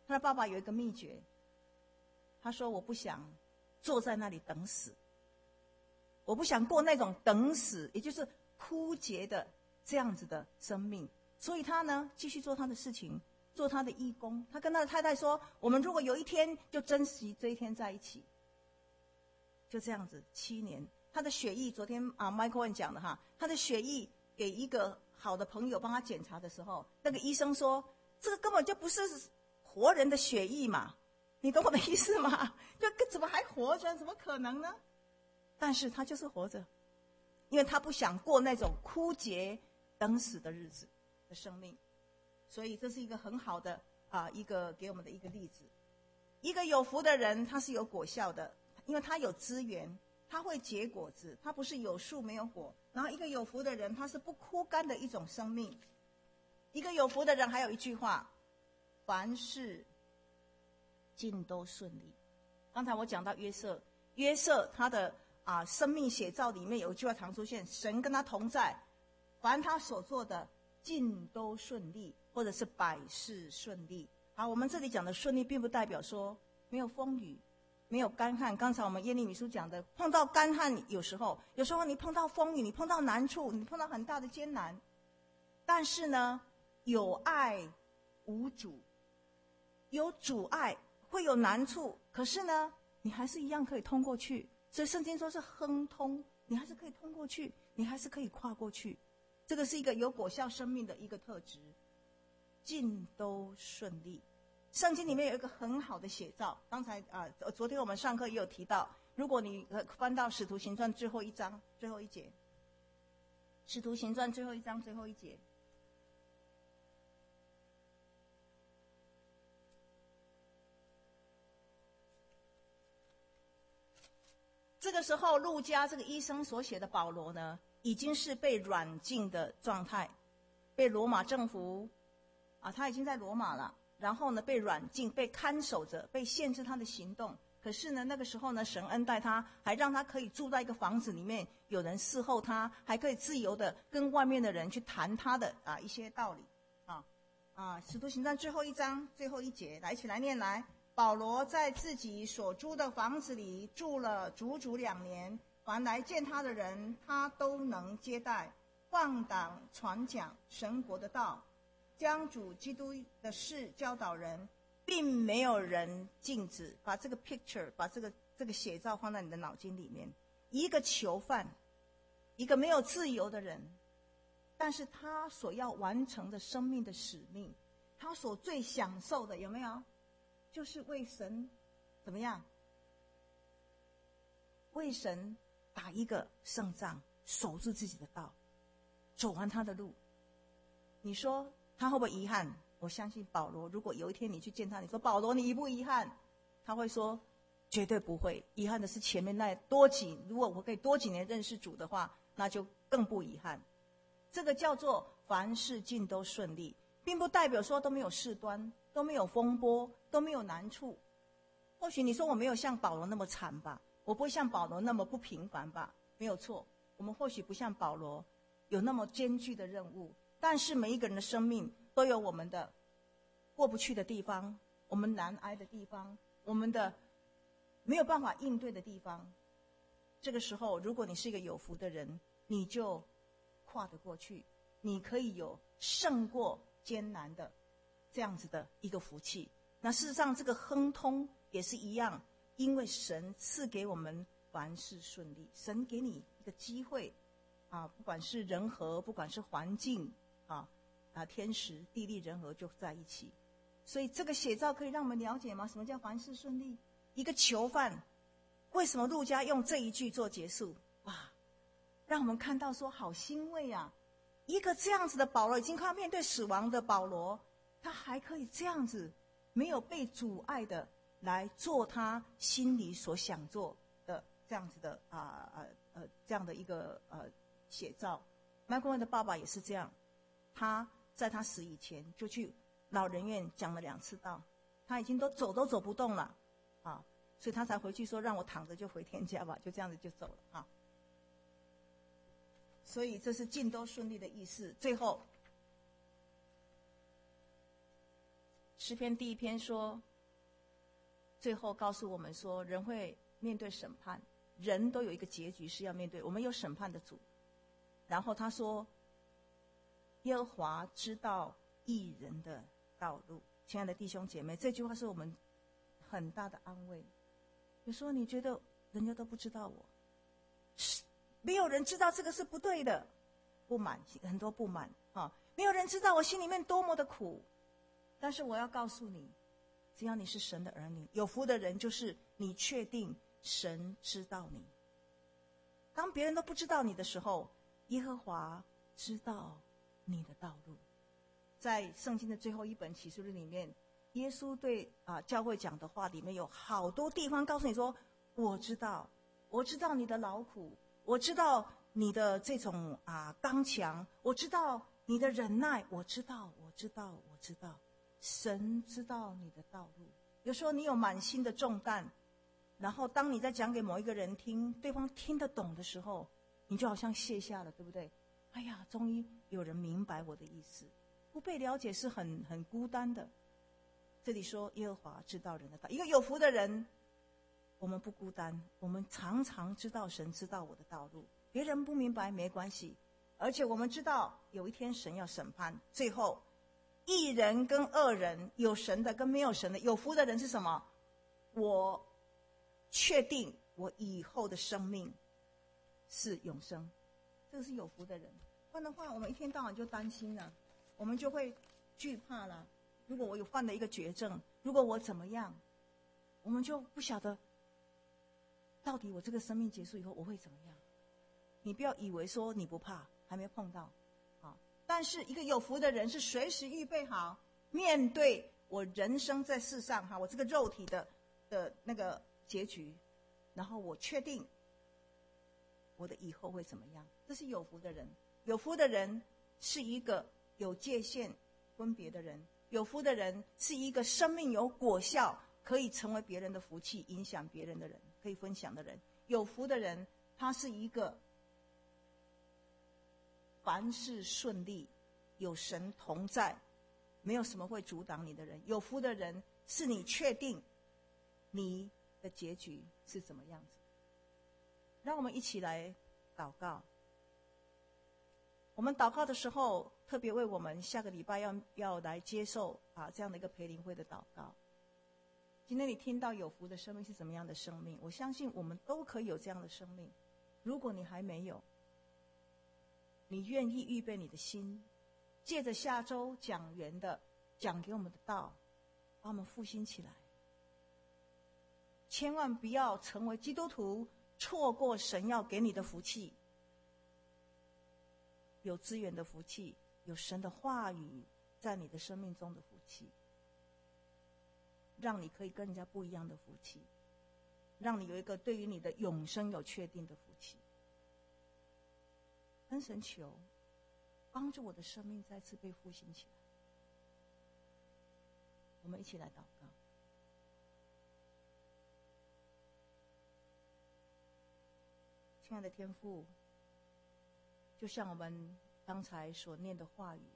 他的爸爸有一个秘诀，他说：“我不想坐在那里等死，我不想过那种等死，也就是枯竭的这样子的生命。”所以他呢，继续做他的事情，做他的义工。他跟他的太太说：“我们如果有一天就珍惜这一天在一起。”就这样子7年，他的血液，昨天Michael 讲的哈，他的血液给一个好的朋友帮他检查的时候，那个医生说：“这个根本就不是活人的血液嘛，你懂我的意思吗？就怎么还活着？怎么可能呢？”但是他就是活着，因为他不想过那种枯竭等死的日子的生命，所以这是一个很好的一个给我们的一个例子。一个有福的人，他是有果效的，因为他有资源，他会结果子，他不是有树没有果。然后一个有福的人，他是不枯干的一种生命。一个有福的人还有一句话：凡事尽都顺利。刚才我讲到约瑟他的生命写照里面有一句话常出现：神跟他同在，凡他所做的尽都顺利，或者是百事顺利。好，我们这里讲的顺利，并不代表说没有风雨，没有干旱。刚才我们耶利米书讲的，碰到干旱，有时候你碰到风雨，你碰到难处，你碰到很大的艰难，但是呢，有爱无阻，有阻碍，会有难处，可是呢，你还是一样可以通过去。所以圣经说是亨通，你还是可以通过去，你还是可以跨过去。这个是一个有果效生命的一个特质，尽都顺利。圣经里面有一个很好的写照，刚才昨天我们上课也有提到，如果你翻到使徒行传最后一章最后一节，使徒行传最后一章最后一节，这个时候路加这个医生所写的保罗呢，已经是被软禁的状态，被罗马政府他已经在罗马了，然后呢被软禁，被看守着，被限制他的行动。可是呢，那个时候呢，神恩待他，还让他可以住在一个房子里面，有人伺候他，还可以自由的跟外面的人去谈他的一些道理。使徒行传最后一章最后一节，来一起来念来。保罗在自己所租的房子里住了足足2年，凡来见他的人，他都能接待，放胆传讲神国的道，将主基督的事教导人，并没有人禁止。把这个 picture， 把这个写照放在你的脑筋里面。一个囚犯，一个没有自由的人，但是他所要完成的生命的使命，他所最享受的，有没有？就是为神怎么样？为神打一个胜仗，守住自己的道，走完他的路。你说他会不会遗憾？我相信保罗，如果有一天你去见他，你说保罗你遗不遗憾？他会说绝对不会。遗憾的是前面那如果我可以多几年认识主的话，那就更不遗憾。这个叫做凡事尽都顺利，并不代表说都没有事端，都没有风波，都没有难处。或许你说我没有像保罗那么惨吧，我不会像保罗那么不平凡吧，没有错，我们或许不像保罗有那么艰巨的任务，但是每一个人的生命都有我们的过不去的地方，我们难挨的地方，我们的没有办法应对的地方。这个时候如果你是一个有福的人，你就跨得过去，你可以有胜过艰难的这样子的一个福气。那事实上这个亨通也是一样，因为神赐给我们凡事顺利，神给你一个机会不管是人和，不管是环境天时地利人和就在一起。所以这个写照可以让我们了解吗？什么叫凡事顺利？一个囚犯，为什么路加用这一句做结束？让我们看到说好欣慰啊！一个这样子的保罗，已经快要面对死亡的保罗，他还可以这样子没有被阻碍的来做他心里所想做的这样子的这样的一个写照。麦克文的爸爸也是这样，他在他死以前就去老人院讲了2次道，他已经都走不动了所以他才回去说让我躺着就回天家吧，就这样子就走了所以这是尽都顺利的意思。最后诗篇第1篇说，最后告诉我们说，人会面对审判，人都有一个结局是要面对，我们有审判的主。然后他说，耶和华知道义人的道路。亲爱的弟兄姐妹，这句话是我们很大的安慰。有时候你觉得人家都不知道我，没有人知道这个是不对的，不满，很多不满啊，没有人知道我心里面多么的苦。但是我要告诉你，只要你是神的儿女，有福的人就是你确定神知道你。当别人都不知道你的时候，耶和华知道你的道路。在圣经的最后一本启示录里面，耶稣对教会讲的话里面有好多地方告诉你说，我知道你的劳苦，我知道你的这种刚强，我知道你的忍耐，我知道。神知道你的道路。有时候你有满心的重担，然后当你在讲给某一个人听，对方听得懂的时候，你就好像卸下了，对不对？哎呀，终于有人明白我的意思。不被了解是很孤单的。这里说耶和华知道人的道，一个有福的人，我们不孤单，我们常常知道神知道我的道路，别人不明白没关系，而且我们知道有一天神要审判，最后义人跟恶人，有神的跟没有神的，有福的人是什么？我确定我以后的生命是永生，这个是有福的人。不然的话，我们一天到晚就担心了，我们就会惧怕了。如果我有患了一个绝症，如果我怎么样，我们就不晓得到底我这个生命结束以后我会怎么样。你不要以为说你不怕，还没碰到但是一个有福的人是随时预备好面对我人生在世上我这个肉体的那个结局，然后我确定我的以后会怎么样。这是有福的人。有福的人是一个有界限分别的人，有福的人是一个生命有果效，可以成为别人的福气，影响别人的人，可以分享的人。有福的人他是一个凡事顺利，有神同在，没有什么会阻挡你的人。有福的人是你确定你的结局是怎么样子。让我们一起来祷告。我们祷告的时候，特别为我们下个礼拜要来接受这样的一个培灵会的祷告。今天你听到有福的生命是怎么样的生命，我相信我们都可以有这样的生命。如果你还没有，你愿意预备你的心，借着下周讲员的讲给我们的道，把我们复兴起来。千万不要成为基督徒，错过神要给你的福气，有资源的福气，有神的话语在你的生命中的福气，让你可以跟人家不一样的福气，让你有一个对于你的永生有确定的福气。跟神求，帮助我的生命再次被复兴起来。我们一起来祷告。亲爱的天父，就像我们刚才所念的话语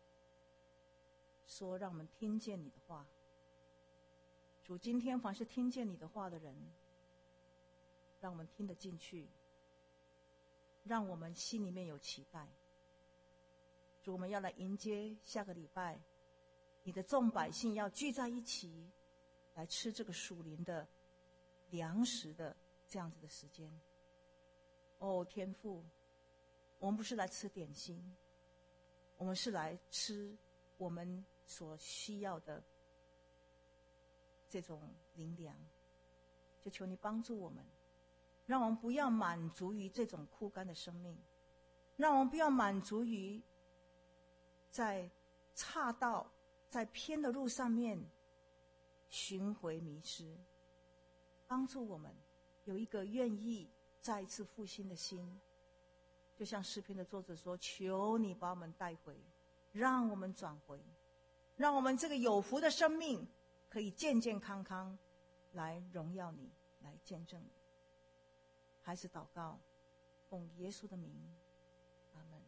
说，让我们听见你的话。主，今天凡是听见你的话的人，让我们听得进去，让我们心里面有期待。主，我们要来迎接下个礼拜你的众百姓要聚在一起来吃这个属灵的粮食的这样子的时间。天父，我们不是来吃点心，我们是来吃我们所需要的这种灵粮。就求你帮助我们，让我们不要满足于这种枯干的生命，让我们不要满足于在岔道在偏的路上面寻回迷失。帮助我们有一个愿意再一次复兴的心，就像诗篇的作者说，求你把我们带回，让我们转回，让我们这个有福的生命可以健健康康来荣耀你，来见证你。还是祷告，奉耶稣的名，阿们。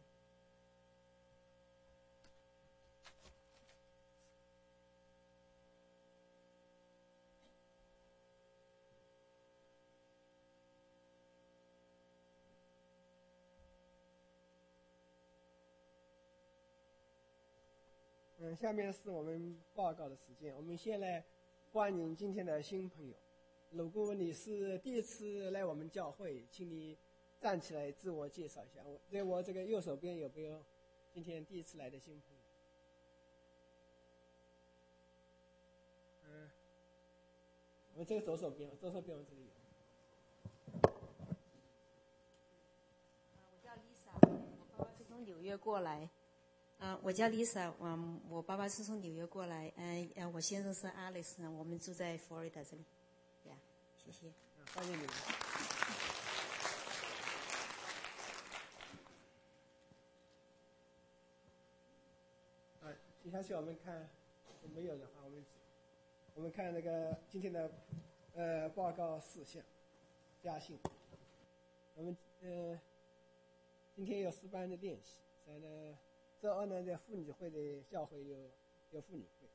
下面是我们报告的时间。我们先来欢迎今天的新朋友。如果你是第一次来我们教会，请你站起来自我介绍一下。在我这个右手边有没有今天第一次来的新朋友？我们这个左手边我这里有。 我叫 Lisa， 我爸爸是从纽约过来。我叫 Lisa， 我爸爸是从纽约过来。我先生是 Alex， 我们住在佛罗里达这里。谢谢。 欢迎你们。接下去我们看，没有的话，我们看那个今天的报告事项，家信。我们今天有诗班的练习，在呢周二呢在妇女会的教会有妇女会。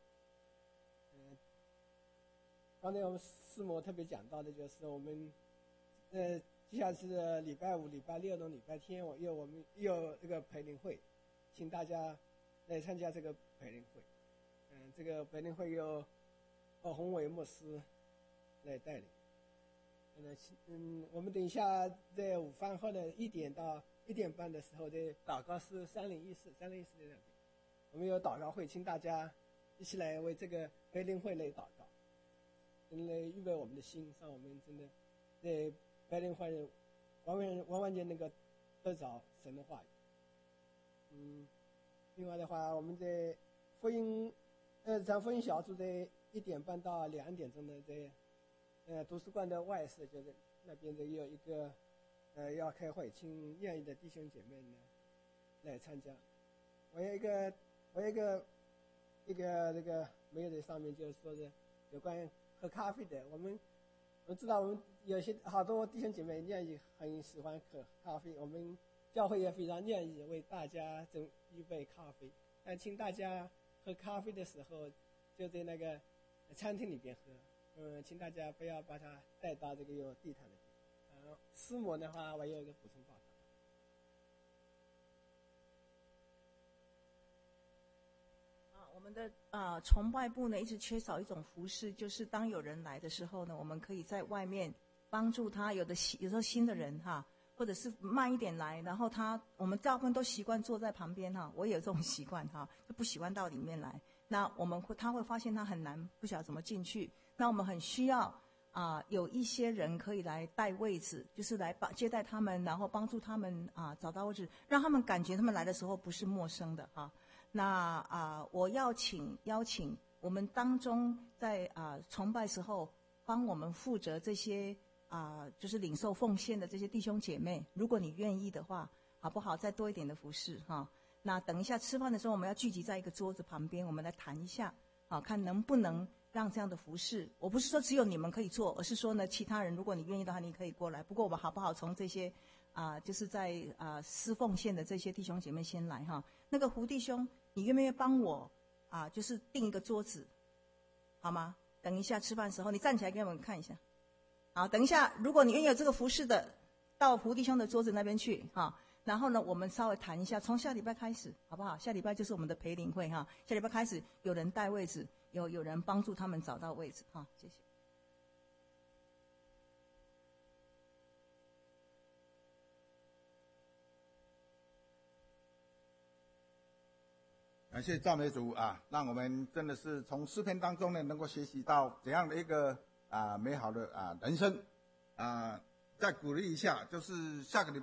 刚才我们师母特别讲到的就是我们接下来是礼拜五、礼拜六、礼拜天，我们有这个培灵会，请大家来参加这个培灵会。这个培灵会由洪伟牧师来带领。我们等一下在午饭后的1点到1点半的时候，在祷告室301室在那边，我们有祷告会，请大家一起来为这个培灵会来祷告，来预备我们的心，让我们真的在培灵会完完全能够得着神的话语。另外的话，我们在福音小组在1点半到2点钟呢，在图书馆的外室，就是那边的有一个要开会，请愿意的弟兄姐妹呢来参加。我有一个这个没有在上面，就是说是有关喝咖啡的。我们知道我们有些好多弟兄姐妹愿意很喜欢喝咖啡，我们教会也非常愿意为大家预备咖啡。但请大家喝咖啡的时候，就在那个餐厅里边喝。请大家不要把它带到这个有地毯的地方。师母的话，我有一个补充报告。我们的崇拜部呢一直缺少一种服饰，就是当有人来的时候呢，我们可以在外面帮助他。有时候新的人或者是慢一点来，然后我们大部分都习惯坐在旁边我也有这种习惯就不喜欢到里面来。那他会发现他很难，不晓得怎么进去。那我们很需要有一些人可以来带位置，就是来接待他们，然后帮助他们找到位置，让他们感觉他们来的时候不是陌生的那我邀请我们当中在崇拜时候帮我们负责这些就是领受奉献的这些弟兄姐妹，如果你愿意的话，好不好？再多一点的服侍那等一下吃饭的时候，我们要聚集在一个桌子旁边，我们来谈一下看能不能让这样的服侍。我不是说只有你们可以做，而是说呢，其他人如果你愿意的话，你可以过来。不过我们好不好从这些就是在施奉献的这些弟兄姐妹先来那个胡弟兄，你愿不愿意帮我就是订一个桌子，好吗？等一下吃饭的时候，你站起来给我们看一下。好，等一下，如果你愿意有这个服侍的，到胡弟兄的桌子那边去然后呢，我们稍微谈一下，从下礼拜开始，好不好？下礼拜就是我们的培灵会下礼拜开始有人带位置，有人帮助他们找到位置谢谢。 感谢赞美主让我们真的是从诗篇当中呢，能够学习到怎样的一个美好的人生再鼓励一下，就是下个礼拜。